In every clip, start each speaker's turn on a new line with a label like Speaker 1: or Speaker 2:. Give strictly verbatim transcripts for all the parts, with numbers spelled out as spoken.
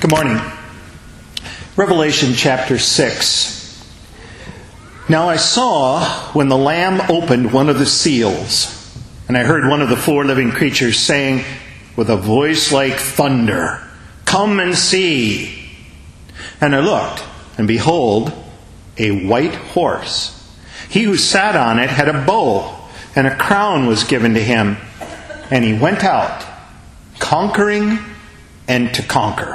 Speaker 1: Good morning. Revelation chapter six. Now I saw when the Lamb opened one of the seals, and I heard one of the four living creatures saying with a voice like thunder, "Come and see." And I looked, and behold, a white horse. He who sat on it had a bow, and a crown was given to him. And he went out, conquering and to conquer.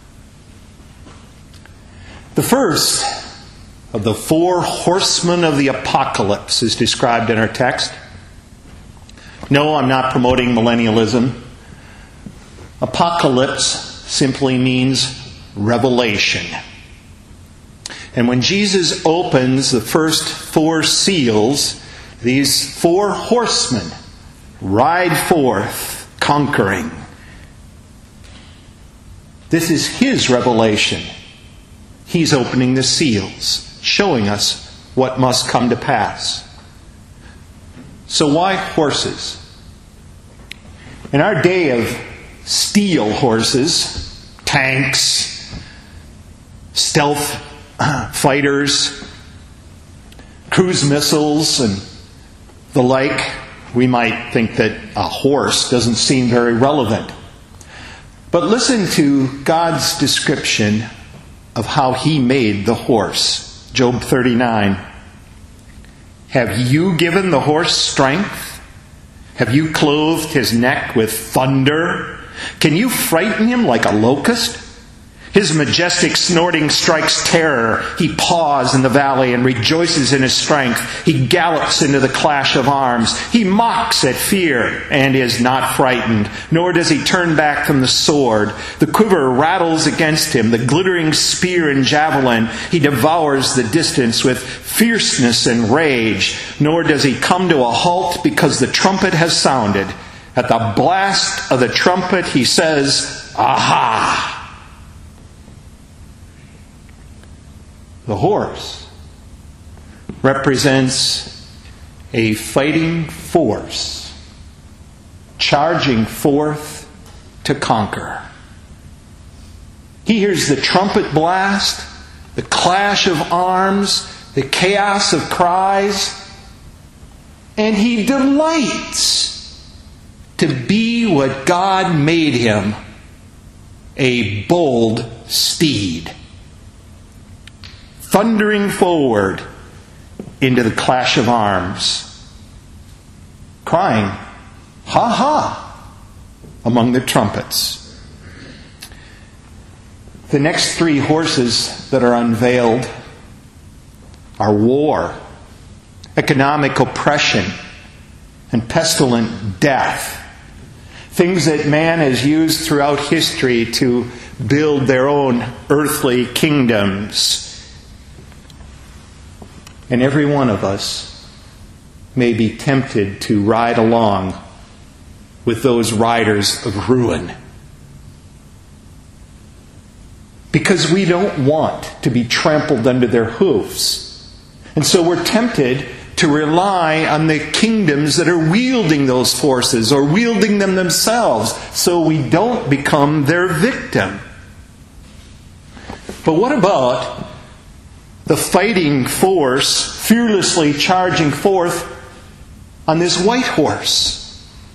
Speaker 1: The first of the four horsemen of the apocalypse is described in our text. No, I'm not promoting millennialism. Apocalypse simply means revelation. And when Jesus opens the first four seals, these four horsemen ride forth conquering. This is His revelation. He's opening the seals, showing us what must come to pass. So why horses? In our day of steel horses, tanks, stealth fighters, cruise missiles, and the like, we might think that a horse doesn't seem very relevant. But listen to God's description of how He made the horse. Job thirty-nine. Have you given the horse strength? Have you clothed his neck with thunder? Can you frighten him like a locust? His majestic snorting strikes terror. He paws in the valley and rejoices in his strength. He gallops into the clash of arms. He mocks at fear and is not frightened, nor does he turn back from the sword. The quiver rattles against him, the glittering spear and javelin. He devours the distance with fierceness and rage, nor does he come to a halt because the trumpet has sounded. At the blast of the trumpet, he says, "Aha!" The horse represents a fighting force charging forth to conquer. He hears the trumpet blast, the clash of arms, the chaos of cries, and he delights to be what God made him, a bold steed. Thundering forward into the clash of arms, crying, "Ha ha!" among the trumpets. The next three horses that are unveiled are war, economic oppression, and pestilent death. Things that man has used throughout history to build their own earthly kingdoms. And every one of us may be tempted to ride along with those riders of ruin. Because we don't want to be trampled under their hoofs. And so we're tempted to rely on the kingdoms that are wielding those forces or wielding them themselves, so we don't become their victim. But what about the fighting force fearlessly charging forth on this white horse?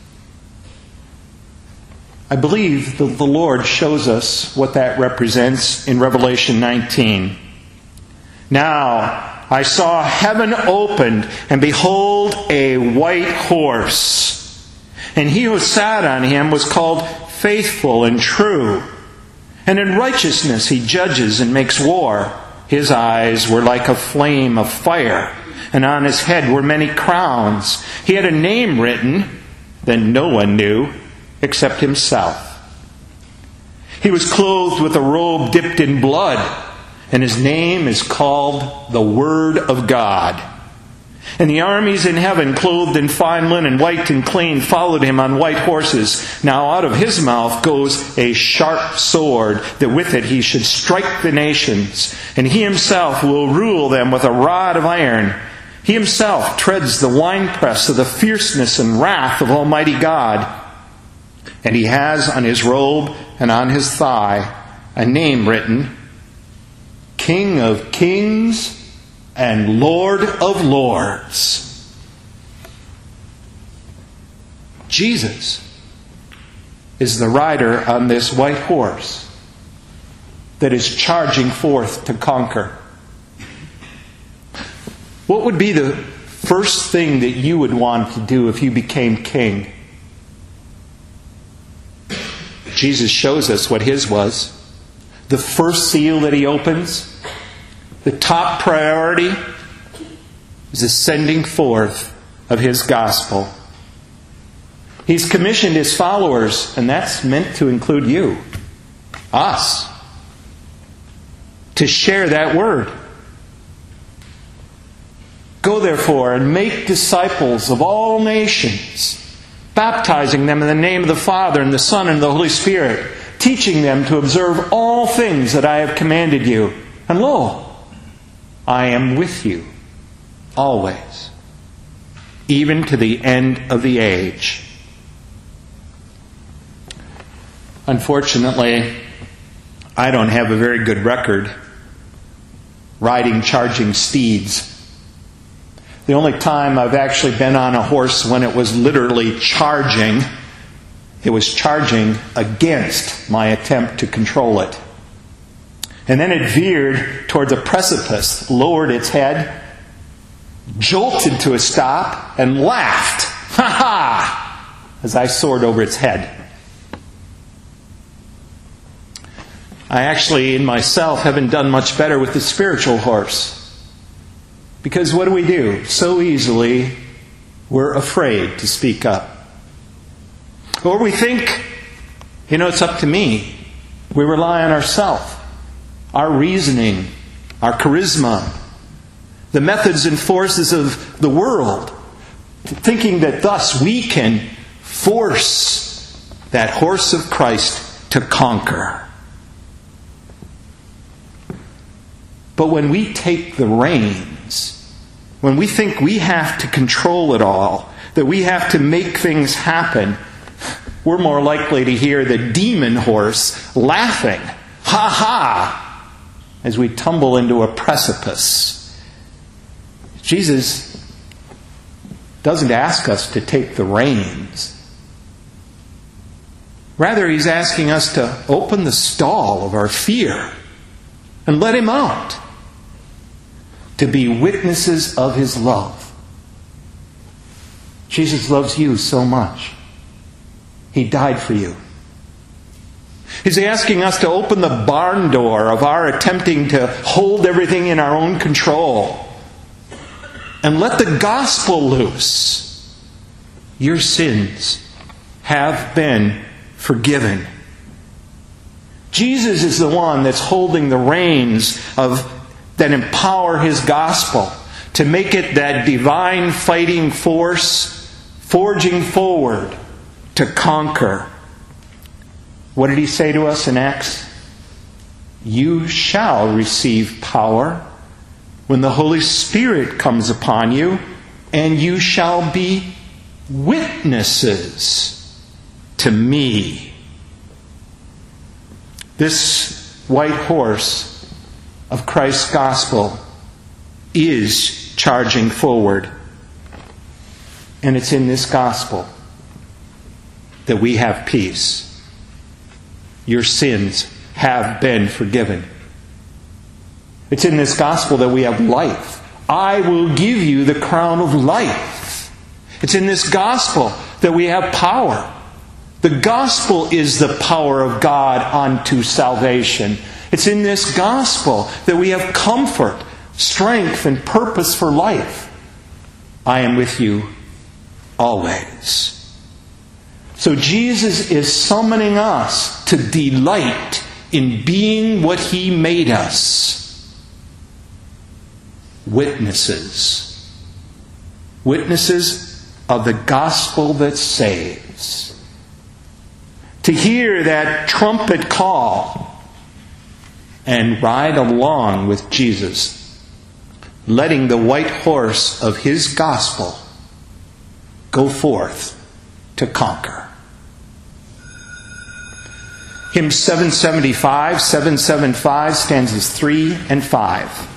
Speaker 1: I believe that the Lord shows us what that represents in Revelation nineteen. Now I saw heaven opened, and behold, a white horse. And he who sat on him was called Faithful and True. And in righteousness he judges and makes war. His eyes were like a flame of fire, and on his head were many crowns. He had a name written that no one knew except himself. He was clothed with a robe dipped in blood, and his name is called the Word of God. And the armies in heaven, clothed in fine linen, white and clean, followed him on white horses. Now out of his mouth goes a sharp sword, that with it he should strike the nations. And he himself will rule them with a rod of iron. He himself treads the winepress of the fierceness and wrath of Almighty God. And he has on his robe and on his thigh a name written, King of Kings and Lord of Lords. Jesus is the rider on this white horse that is charging forth to conquer. What would be the first thing that you would want to do if you became king? Jesus shows us what his was. The first seal that he opens, the top priority, is the sending forth of his gospel. He's commissioned his followers, and that's meant to include you, us, to share that word. Go therefore and make disciples of all nations, baptizing them in the name of the Father and the Son and the Holy Spirit, teaching them to observe all things that I have commanded you. And lo, I am with you always, even to the end of the age. Unfortunately, I don't have a very good record riding charging steeds. The only time I've actually been on a horse when it was literally charging, it was charging against my attempt to control it. And then it veered towards a precipice, lowered its head, jolted to a stop, and laughed, ha ha, as I soared over its head. I actually, in myself, haven't done much better with the spiritual horse. Because what do we do? So easily, we're afraid to speak up. Or we think, you know, it's up to me. We rely on ourselves, our reasoning, our charisma, the methods and forces of the world, thinking that thus we can force that horse of Christ to conquer. But when we take the reins, when we think we have to control it all, that we have to make things happen, we're more likely to hear the demon horse laughing, ha ha, as we tumble into a precipice. Jesus doesn't ask us to take the reins. Rather, he's asking us to open the stall of our fear and let him out, to be witnesses of his love. Jesus loves you so much. He died for you. He's asking us to open the barn door of our attempting to hold everything in our own control and let the gospel loose. Your sins have been forgiven. Jesus is the one that's holding the reins of that empower his gospel to make it that divine fighting force forging forward to conquer. What did he say to us in Acts? You shall receive power when the Holy Spirit comes upon you, and you shall be witnesses to me. This white horse of Christ's gospel is charging forward. And it's in this gospel that we have peace. Your sins have been forgiven. It's in this gospel that we have life. I will give you the crown of life. It's in this gospel that we have power. The gospel is the power of God unto salvation. It's in this gospel that we have comfort, strength, and purpose for life. I am with you always. So Jesus is summoning us to delight in being what he made us. Witnesses. Witnesses of the gospel that saves. To hear that trumpet call and ride along with Jesus, letting the white horse of his gospel go forth to conquer. Hymn seven seventy-five, seven seventy-five, stanzas three and five.